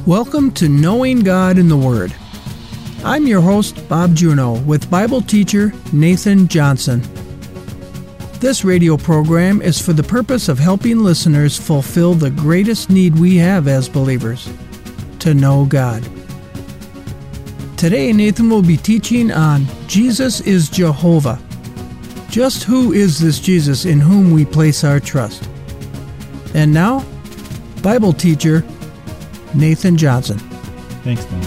Welcome to Knowing God in the Word. I'm your host, Bob Juneau, with Bible teacher Nathan Johnson. This radio program is for the purpose of helping listeners fulfill the greatest need we have as believers, to know God. Today, Nathan will be teaching on Jesus is Jehovah. Just who is this Jesus in whom we place our trust? And now, Bible teacher Nathan Johnson. Thanks, Bob.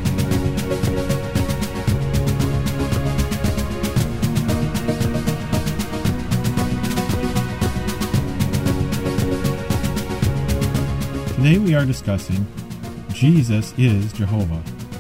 Today we are discussing Jesus is Jehovah.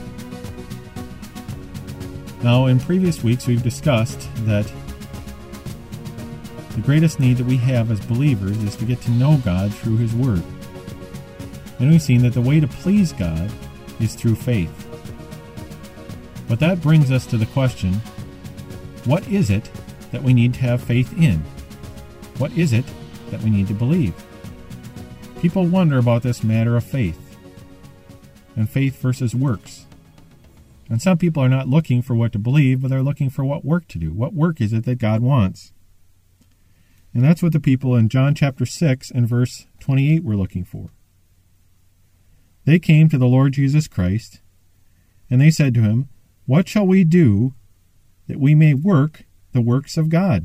Now, in previous weeks we've discussed that the greatest need that we have as believers is to get to know God through His Word. And we've seen that the way to please God is through faith. But that brings us to the question, what is it that we need to have faith in? What is it that we need to believe? People wonder about this matter of faith, and faith versus works. And some people are not looking for what to believe, but they're looking for what work to do. What work is it that God wants? And that's what the people in John chapter 6 and verse 28 were looking for. They came to the Lord Jesus Christ, and they said to him, "What shall we do that we may work the works of God?"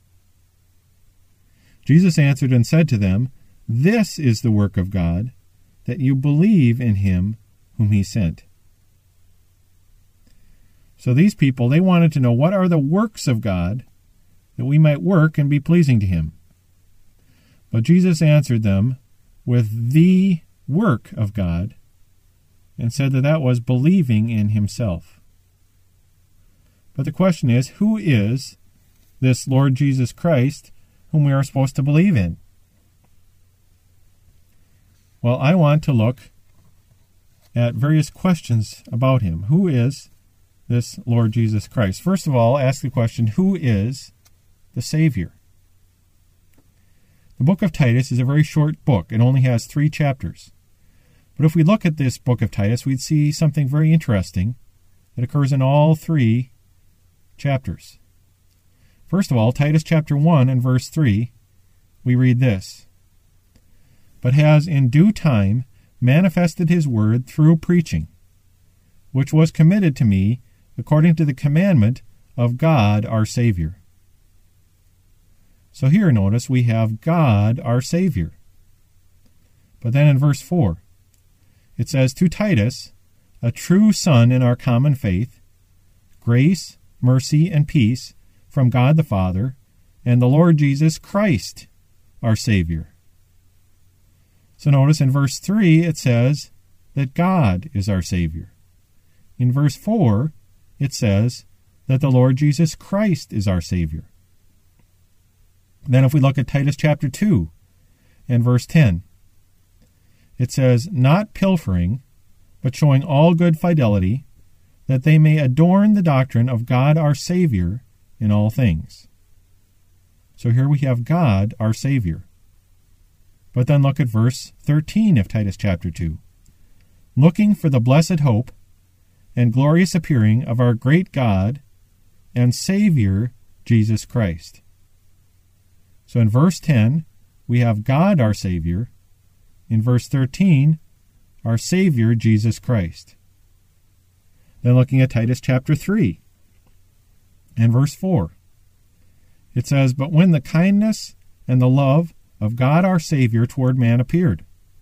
Jesus answered and said to them, "This is the work of God, that you believe in him whom he sent." So these people, they wanted to know, what are the works of God that we might work and be pleasing to him? But Jesus answered them with the work of God, and said that that was believing in himself. But the question is, who is this Lord Jesus Christ whom we are supposed to believe in? Well, I want to look at various questions about him. Who is this Lord Jesus Christ? First of all, ask the question, who is the Savior? The book of Titus is a very short book. It only has 3 chapters. But if we look at this book of Titus, we'd see something very interesting that occurs in all 3 chapters. First of all, Titus chapter 1 and verse 3, we read this: "But has in due time manifested his word through preaching, which was committed to me according to the commandment of God our Savior." So here, notice, we have God our Savior. But then in verse 4, it says, "To Titus, a true son in our common faith, grace, mercy, and peace from God the Father and the Lord Jesus Christ, our Savior." So notice in verse 3 it says that God is our Savior. In verse 4 it says that the Lord Jesus Christ is our Savior. Then if we look at Titus chapter 2 and verse 10, it says, "Not pilfering, but showing all good fidelity, that they may adorn the doctrine of God our Savior in all things." So here we have God our Savior. But then look at verse 13 of Titus chapter 2. "Looking for the blessed hope and glorious appearing of our great God and Savior Jesus Christ." So in verse 10, we have God our Savior. In verse 13, our Savior Jesus Christ. Then looking at Titus chapter 3 and verse 4, it says, "But when the kindness and the love of God our Savior toward man appeared."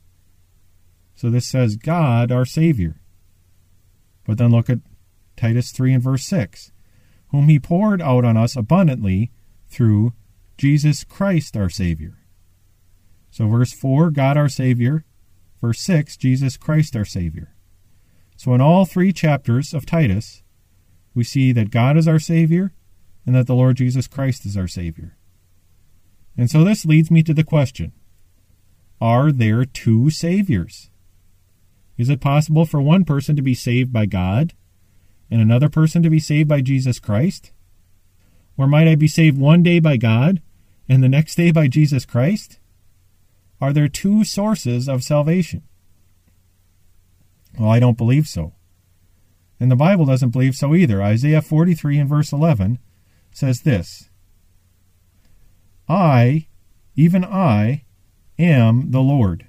So this says God our Savior. But then look at Titus 3 and verse 6, "Whom he poured out on us abundantly through Jesus Christ our Savior." So verse 4, God our Savior. Verse 6, Jesus Christ our Savior. So in all 3 chapters of Titus, we see that God is our Savior and that the Lord Jesus Christ is our Savior. And so this leads me to the question, are there 2 Saviors? Is it possible for one person to be saved by God and another person to be saved by Jesus Christ? Or might I be saved one day by God and the next day by Jesus Christ? Are there 2 sources of salvation? Well, I don't believe so. And the Bible doesn't believe so either. Isaiah 43 and verse 11 says this, I, even I, am the Lord.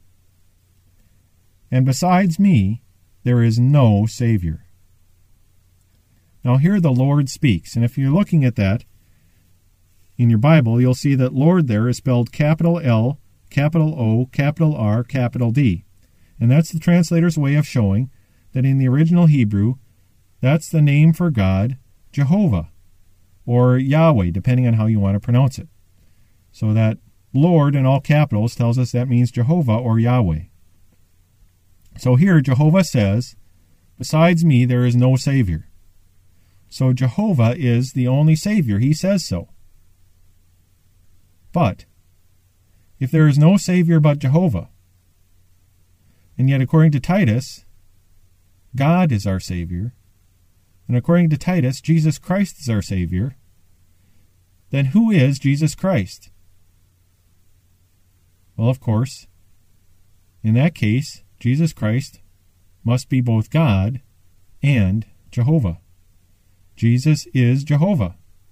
And besides me, there is no Savior. Now here the Lord speaks, and if you're looking at that in your Bible, you'll see that Lord there is spelled capital L, capital O, capital R, capital D. And that's the translator's way of showing that in the original Hebrew, that's the name for God, Jehovah, or Yahweh, depending on how you want to pronounce it. So that Lord in all capitals tells us that means Jehovah or Yahweh. So here Jehovah says, besides me there is no Savior. So Jehovah is the only Savior. He says so. But if there is no Savior but Jehovah, and yet according to Titus, God is our Savior, and according to Titus, Jesus Christ is our Savior, then who is Jesus Christ? Well, of course, in that case, Jesus Christ must be both God and Jehovah. Jesus is Jehovah.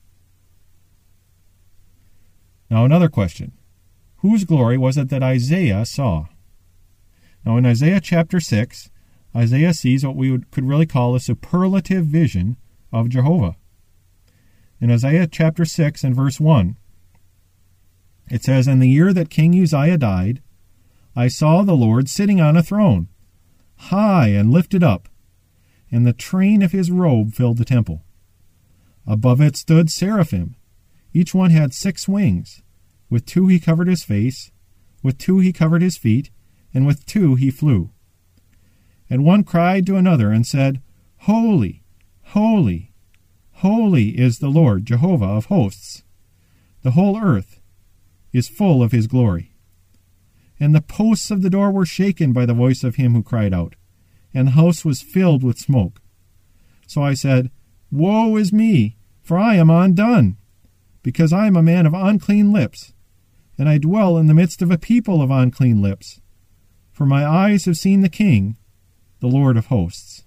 Now another question. Whose glory was it that Isaiah saw? Now in Isaiah chapter 6, Isaiah sees what we could really call a superlative vision of Jehovah. In Isaiah chapter 6 and verse 1, it says, In the year that King Uzziah died, I saw the Lord sitting on a throne, high and lifted up, and the train of his robe filled the temple. Above it stood seraphim. Each one had 6 wings. With 2 he covered his face, with 2 he covered his feet, and with 2 he flew. And one cried to another and said, Holy, holy, holy is the Lord Jehovah of hosts. The whole earth is full of his glory. And the posts of the door were shaken by the voice of him who cried out, and the house was filled with smoke. So I said, Woe is me, for I am undone, because I am a man of unclean lips, and I dwell in the midst of a people of unclean lips. For my eyes have seen the King, the Lord of hosts.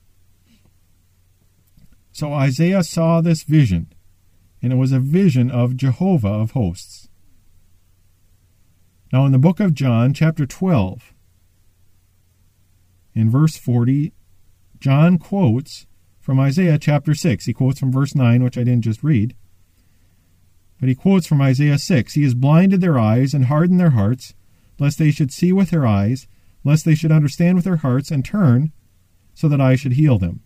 So Isaiah saw this vision, and it was a vision of Jehovah of hosts. Now in the book of John, chapter 12, in verse 40, John quotes from Isaiah chapter 6. He quotes from verse 9, which I didn't just read. But he quotes from Isaiah 6. He has blinded their eyes and hardened their hearts, lest they should see with their eyes, lest they should understand with their hearts and turn, so that I should heal them.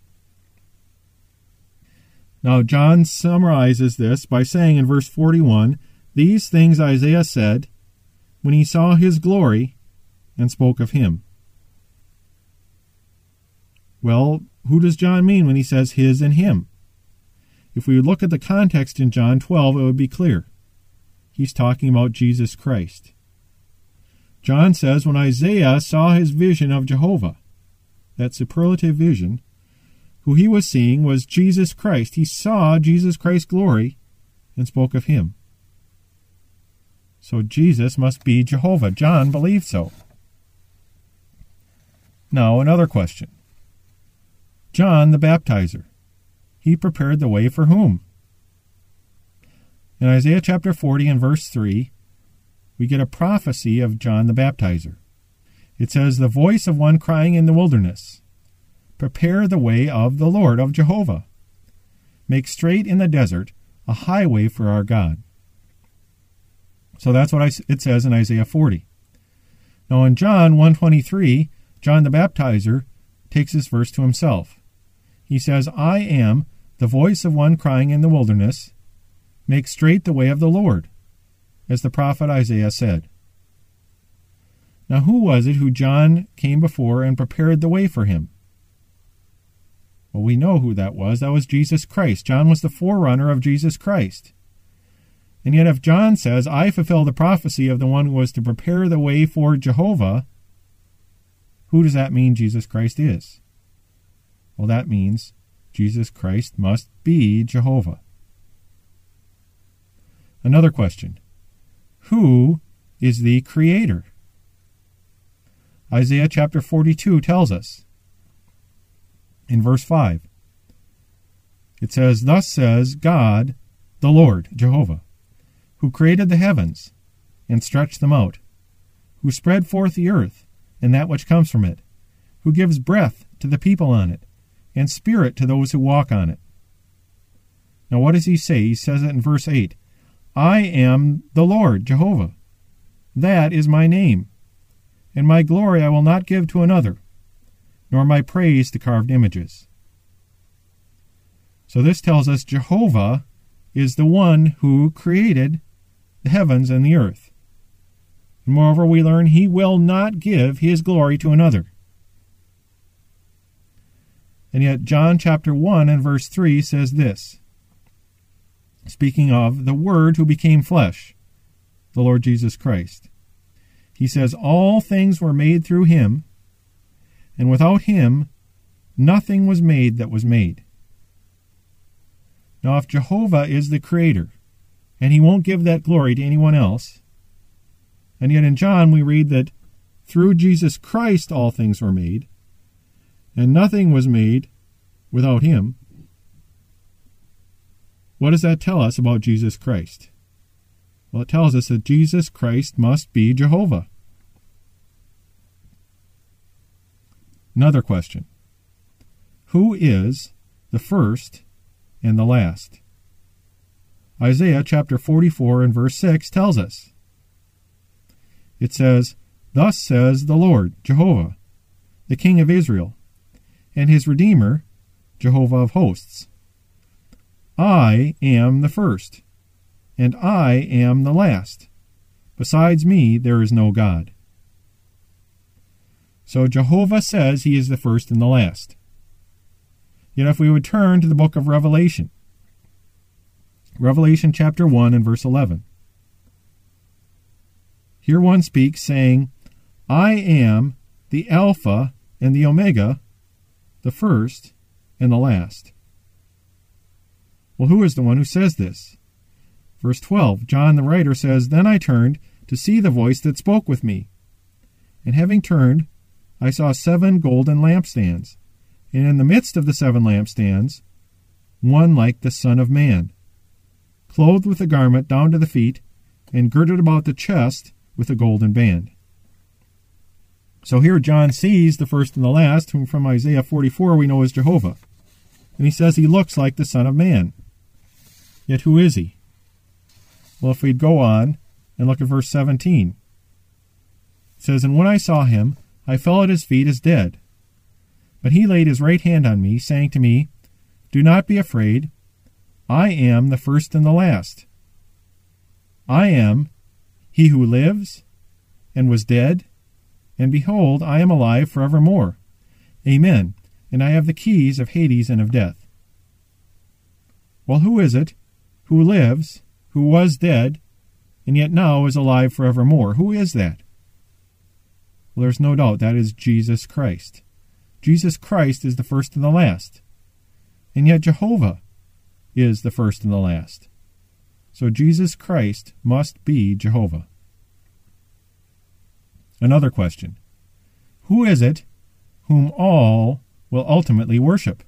Now John summarizes this by saying in verse 41, These things Isaiah said when he saw his glory and spoke of him. Well, who does John mean when he says his and him? If we would look at the context in John 12, it would be clear. He's talking about Jesus Christ. John says when Isaiah saw his vision of Jehovah, that superlative vision, who he was seeing was Jesus Christ. He saw Jesus Christ's glory and spoke of him. So Jesus must be Jehovah. John believed so. Now another question. John the Baptizer, he prepared the way for whom? In Isaiah chapter 40 and verse 3, we get a prophecy of John the Baptizer. It says, The voice of one crying in the wilderness, Prepare the way of the Lord, of Jehovah. Make straight in the desert a highway for our God. So that's what it says in Isaiah 40. Now in John 1:23, John the Baptizer takes this verse to himself. He says, I am the voice of one crying in the wilderness, Make straight the way of the Lord, as the prophet Isaiah said. Now who was it who John came before and prepared the way for him? Well, we know who that was. That was Jesus Christ. John was the forerunner of Jesus Christ. And yet if John says, I fulfill the prophecy of the one who was to prepare the way for Jehovah, who does that mean Jesus Christ is? Well, that means Jesus Christ must be Jehovah. Another question. Who is the Creator? Isaiah chapter 42 tells us, In verse 5, it says, "Thus says God, the Lord, Jehovah, who created the heavens and stretched them out, who spread forth the earth and that which comes from it, who gives breath to the people on it, and spirit to those who walk on it." Now what does he say? He says it in verse 8, "I am the Lord, Jehovah. That is my name, and my glory I will not give to another, nor my praise to carved images." So this tells us Jehovah is the one who created the heavens and the earth. And moreover, we learn he will not give his glory to another. And yet John chapter 1 and verse 3 says this, speaking of the Word who became flesh, the Lord Jesus Christ. He says, "All things were made through him, and without him nothing was made that was made." Now if Jehovah is the Creator, and he won't give that glory to anyone else, and yet in John we read that through Jesus Christ all things were made, and nothing was made without him, what does that tell us about Jesus Christ? Well, it tells us that Jesus Christ must be Jehovah. Another question. Who is the first and the last? Isaiah chapter 44 and verse 6 tells us. It says, "Thus says the Lord, Jehovah, the King of Israel, and his Redeemer, Jehovah of hosts. I am the first, and I am the last. Besides me there is no God." So Jehovah says he is the first and the last. Yet if we would turn to the book of Revelation, Revelation chapter 1 and verse 11. Here one speaks saying, "I am the Alpha and the Omega, the first and the last." Well, who is the one who says this? Verse 12, John the writer says, "Then I turned to see the voice that spoke with me. And having turned, I saw 7 golden lampstands, and in the midst of the 7 lampstands, one like the Son of Man, clothed with a garment down to the feet, and girded about the chest with a golden band." So here John sees the first and the last, whom from Isaiah 44 we know is Jehovah. And he says he looks like the Son of Man. Yet who is he? Well, if we'd go on and look at verse 17. It says, "And when I saw him, I fell at his feet as dead. But he laid his right hand on me, saying to me, 'Do not be afraid. I am the first and the last. I am he who lives and was dead, and behold, I am alive forevermore. Amen. And I have the keys of Hades and of death.'" Well, who is it who lives, who was dead, and yet now is alive forevermore? Who is that? Well, there's no doubt that is Jesus Christ. Jesus Christ is the first and the last. And yet Jehovah is the first and the last. So Jesus Christ must be Jehovah. Another question. Who is it whom all will ultimately worship?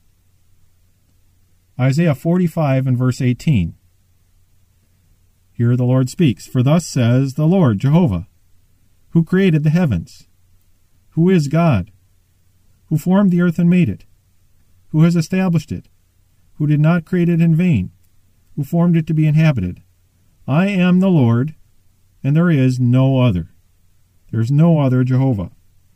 Isaiah 45 and verse 18. Here the Lord speaks, "For thus says the Lord, Jehovah, who created the heavens, who is God, who formed the earth and made it, who has established it, who did not create it in vain, who formed it to be inhabited. I am the Lord, and there is no other." There is no other Jehovah.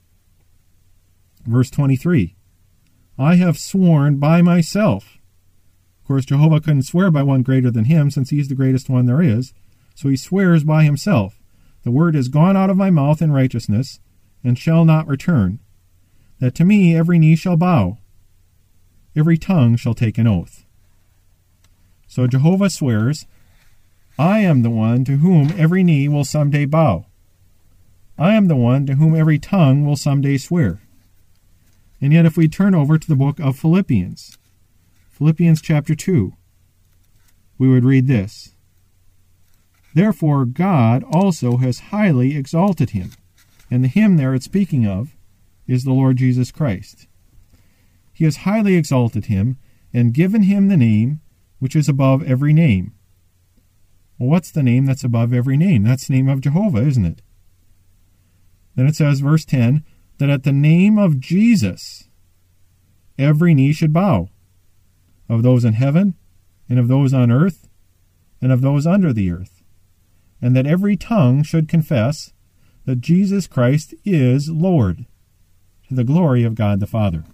Verse 23. "I have sworn by myself." Of course, Jehovah couldn't swear by one greater than him, since he's the greatest one there is. So he swears by himself. "The word is gone out of my mouth in righteousness, and shall not return, that to me every knee shall bow, every tongue shall take an oath." So Jehovah swears, "I am the one to whom every knee will someday bow. I am the one to whom every tongue will someday swear." And yet if we turn over to the book of Philippians, Philippians chapter 2, we would read this. "Therefore God also has highly exalted him." And the him there it's speaking of is the Lord Jesus Christ. he has highly exalted him and given him the name which is above every name. Well, what's the name that's above every name? That's the name of Jehovah, isn't it? Then it says, verse 10, that at the name of Jesus, every knee should bow, of those in heaven, and of those on earth, and of those under the earth, and that every tongue should confess that Jesus Christ is Lord, to the glory of God the Father.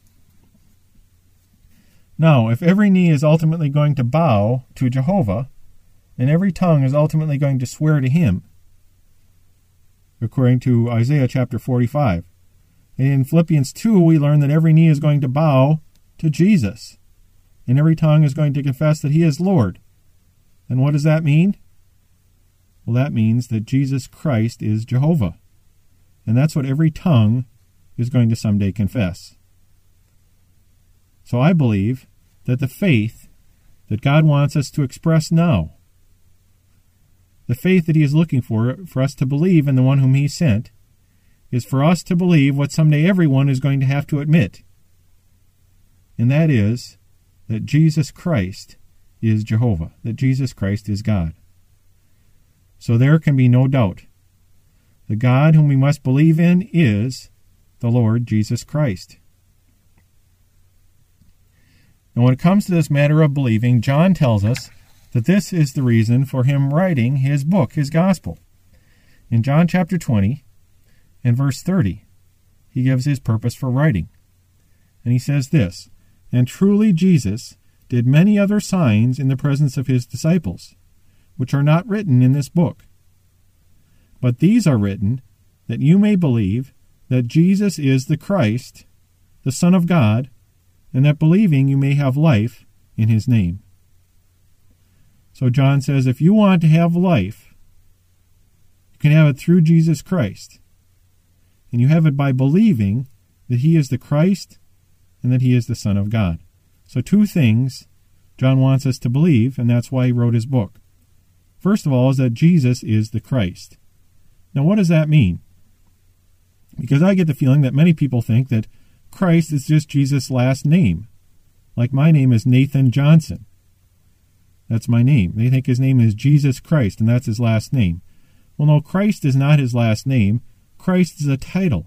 Now, if every knee is ultimately going to bow to Jehovah, and every tongue is ultimately going to swear to him, according to Isaiah chapter 45, and in Philippians 2 we learn that every knee is going to bow to Jesus, and every tongue is going to confess that he is Lord. And what does that mean? Well, that means that Jesus Christ is Jehovah. And that's what every tongue is going to someday confess. So I believe that the faith that God wants us to express now, the faith that he is looking for us to believe in the one whom he sent, is for us to believe what someday everyone is going to have to admit. And that is that Jesus Christ is Jehovah, that Jesus Christ is God. So there can be no doubt. The God whom we must believe in is the Lord Jesus Christ. Now, when it comes to this matter of believing, John tells us that this is the reason for him writing his book, his gospel. In John chapter 20 and verse 30, he gives his purpose for writing. And he says this, "And truly Jesus did many other signs in the presence of his disciples, which are not written in this book. But these are written, that you may believe that Jesus is the Christ, the Son of God, and that believing you may have life in his name." So John says, if you want to have life, you can have it through Jesus Christ. And you have it by believing that he is the Christ and that he is the Son of God. So two things John wants us to believe, and that's why he wrote his book. First of all is that Jesus is the Christ. Now what does that mean? Because I get the feeling that many people think that Christ is just Jesus' last name. Like my name is Nathan Johnson. That's my name. They think his name is Jesus Christ, and that's his last name. Well, no, Christ is not his last name. Christ is a title.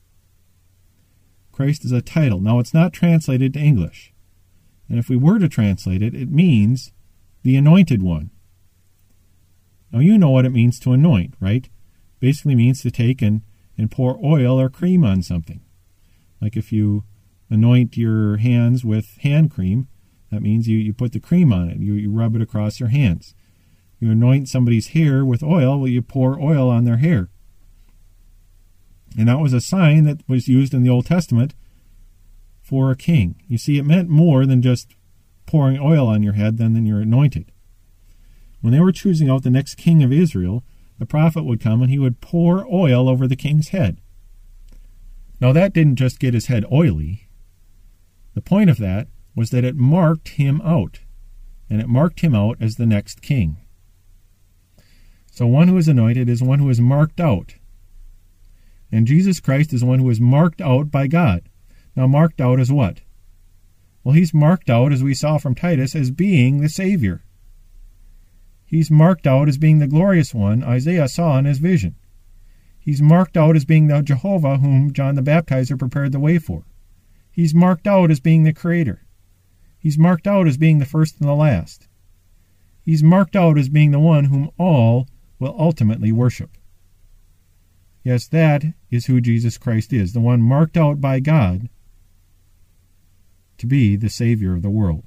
Christ is a title. Now, it's not translated to English. And if we were to translate it, it means the anointed one. Now, you know what it means to anoint, right? Basically means to take and pour oil or cream on something. Like if you anoint your hands with hand cream, that means you put the cream on it. You rub it across your hands. You anoint somebody's hair with oil, well, you pour oil on their hair. And that was a sign that was used in the Old Testament for a king. You see, it meant more than just pouring oil on your head, then you're anointed. When they were choosing out the next king of Israel, the prophet would come and he would pour oil over the king's head. Now that didn't just get his head oily. The point of that was that it marked him out, and it marked him out as the next king. So one who is anointed is one who is marked out. And Jesus Christ is one who is marked out by God. Now marked out as what? Well, he's marked out, as we saw from Titus, as being the Savior. He's marked out as being the glorious one Isaiah saw in his vision. He's marked out as being the Jehovah whom John the Baptizer prepared the way for. He's marked out as being the Creator. He's marked out as being the first and the last. He's marked out as being the one whom all will ultimately worship. Yes, that is who Jesus Christ is, the one marked out by God to be the Savior of the world.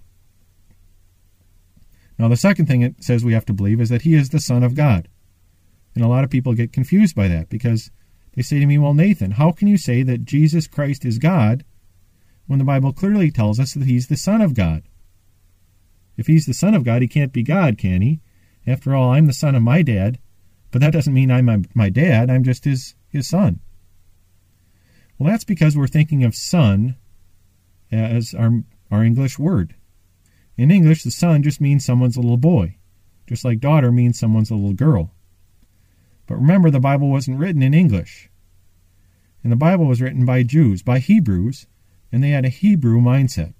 Now, the second thing it says we have to believe is that he is the Son of God. And a lot of people get confused by that because they say to me, well, Nathan, how can you say that Jesus Christ is God when the Bible clearly tells us that he's the Son of God? If he's the Son of God, he can't be God, can he? After all, I'm the son of my dad, but that doesn't mean I'm my dad. I'm just his son. Well, that's because we're thinking of son as our English word. In English, the son just means someone's little boy, just like daughter means someone's little girl. But remember, the Bible wasn't written in English. And the Bible was written by Jews, by Hebrews, and they had a Hebrew mindset.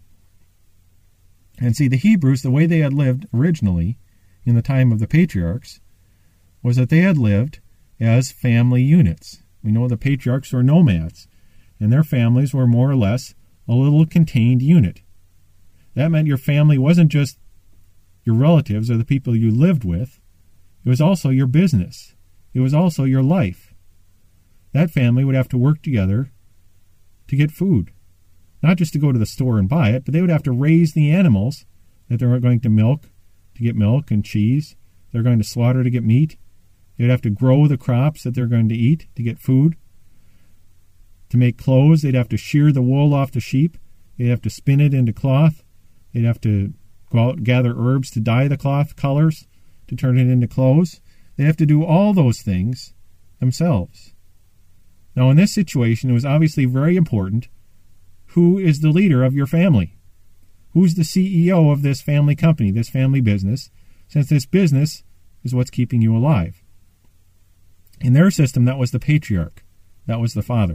And see, the Hebrews, the way they had lived originally in the time of the patriarchs, was that they had lived as family units. We know the patriarchs were nomads, and their families were more or less a little contained unit. That meant your family wasn't just your relatives or the people you lived with. It was also your business. It was also your life. That family would have to work together to get food. Not just to go to the store and buy it, but they would have to raise the animals that they were going to milk to get milk and cheese. They're going to slaughter to get meat. They'd have to grow the crops that they're going to eat to get food. To make clothes, they'd have to shear the wool off the sheep. They'd have to spin it into cloth. They'd have to go out and gather herbs to dye the cloth colors to turn it into clothes. They'd have to do all those things themselves. Now, in this situation, it was obviously very important who is the leader of your family. Who's the CEO of this family company, this family business, since this business is what's keeping you alive. In their system, that was the patriarch. That was the father.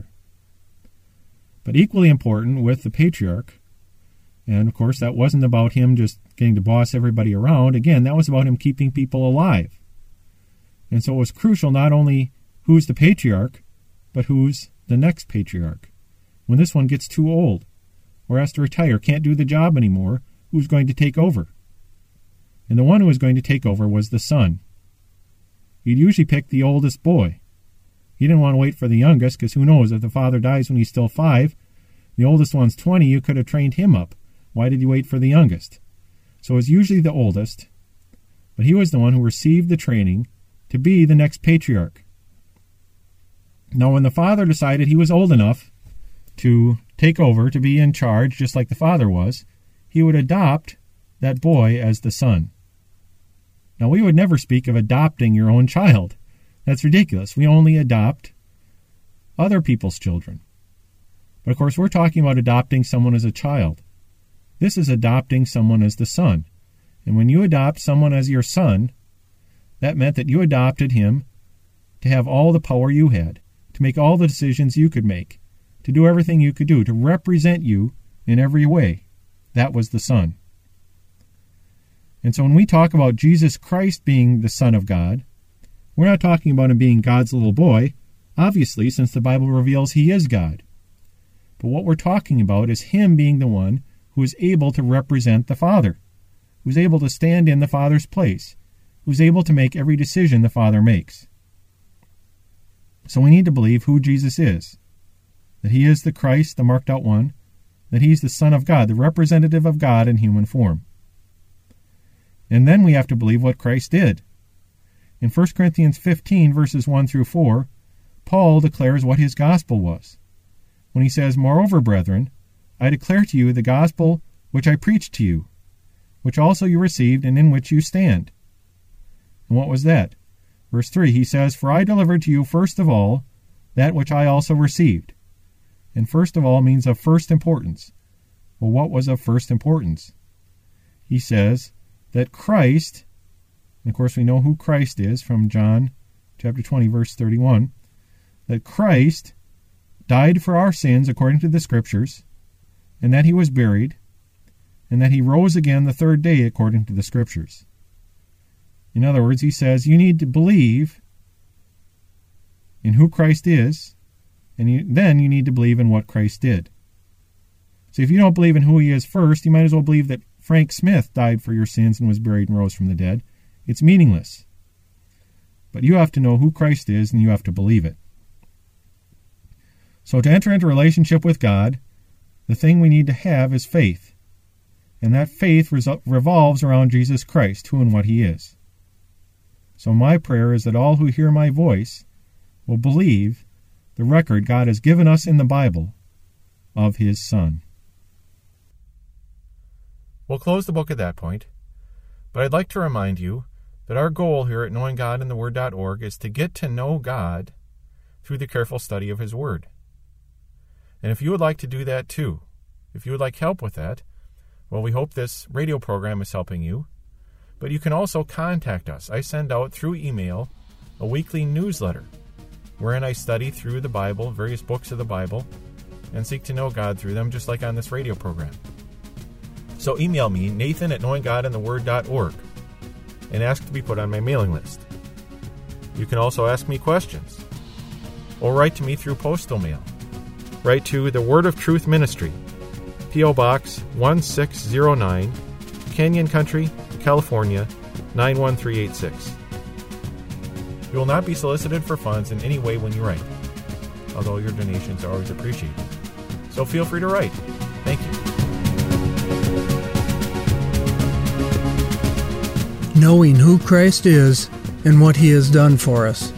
But equally important with the patriarch, and of course that wasn't about him just getting to boss everybody around. Again, that was about him keeping people alive. And so it was crucial not only who's the patriarch, but who's the next patriarch. When this one gets too old, or has to retire, can't do the job anymore, who's going to take over? And the one who was going to take over was the son. You'd usually pick the oldest boy. You didn't want to wait for the youngest, because who knows, if the father dies when he's still 5, the oldest one's 20, you could have trained him up. Why did you wait for the youngest? So it was usually the oldest, but he was the one who received the training to be the next patriarch. Now, when the father decided he was old enough to take over, to be in charge, just like the father was, he would adopt that boy as the son. Now, we would never speak of adopting your own child. That's ridiculous. We only adopt other people's children. But of course, we're talking about adopting someone as a child. This is adopting someone as the son. And when you adopt someone as your son, that meant that you adopted him to have all the power you had, to make all the decisions you could make, to do everything you could do, to represent you in every way. That was the Son. And so when we talk about Jesus Christ being the Son of God, we're not talking about him being God's little boy, obviously, since the Bible reveals he is God. But what we're talking about is him being the one who is able to represent the Father, who's able to stand in the Father's place, who's able to make every decision the Father makes. So we need to believe who Jesus is, that he is the Christ, the marked out one, that he's the Son of God, the representative of God in human form. And then we have to believe what Christ did. In 1 Corinthians 15, verses 1 through 4, Paul declares what his gospel was, when he says, "Moreover, brethren, I declare to you the gospel which I preached to you, which also you received, and in which you stand." And what was that? Verse 3, he says, "For I delivered to you first of all that which I also received." And first of all means of first importance. Well, what was of first importance? He says that Christ, and of course we know who Christ is from John chapter 20, verse 31, that Christ died for our sins according to the Scriptures, and that he was buried, and that he rose again the third day according to the Scriptures. In other words, he says you need to believe in who Christ is, and then you need to believe in what Christ did. So if you don't believe in who he is first, you might as well believe that Frank Smith died for your sins and was buried and rose from the dead. It's meaningless. But you have to know who Christ is, and you have to believe it. So to enter into a relationship with God, the thing we need to have is faith. And that faith revolves around Jesus Christ, who and what he is. So my prayer is that all who hear my voice will believe the record God has given us in the Bible of his Son. We'll close the book at that point, but I'd like to remind you that our goal here at knowinggodintheword.org is to get to know God through the careful study of his Word. And if you would like to do that too, if you would like help with that, well, we hope this radio program is helping you, but you can also contact us. I send out through email a weekly newsletter wherein I study through the Bible, various books of the Bible, and seek to know God through them, just like on this radio program. So email me, nathan@knowinggodintheword.org, and ask to be put on my mailing list. You can also ask me questions, or write to me through postal mail. Write to the Word of Truth Ministry, P.O. Box 1609, Canyon Country, California, 91386. You will not be solicited for funds in any way when you write, although your donations are always appreciated. So feel free to write. Thank you. Knowing who Christ is and what He has done for us.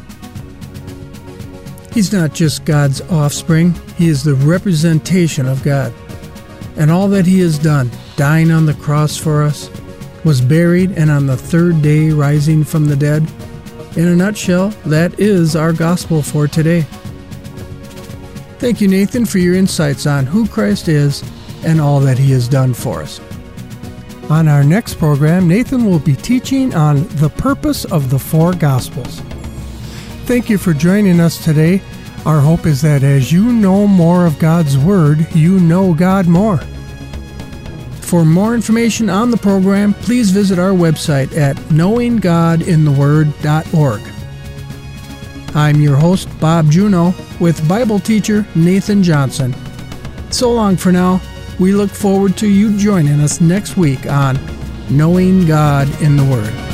He's not just God's offspring, He is the representation of God. And all that He has done, dying on the cross for us, was buried, and on the third day rising from the dead. In a nutshell, that is our gospel for today. Thank you, Nathan, for your insights on who Christ is and all that He has done for us. On our next program, Nathan will be teaching on the purpose of the four Gospels. Thank you for joining us today. Our hope is that as you know more of God's Word, you know God more. For more information on the program, please visit our website at knowinggodintheword.org. I'm your host, Bob Juneau, with Bible teacher Nathan Johnson. So long for now. We look forward to you joining us next week on Knowing God in the Word.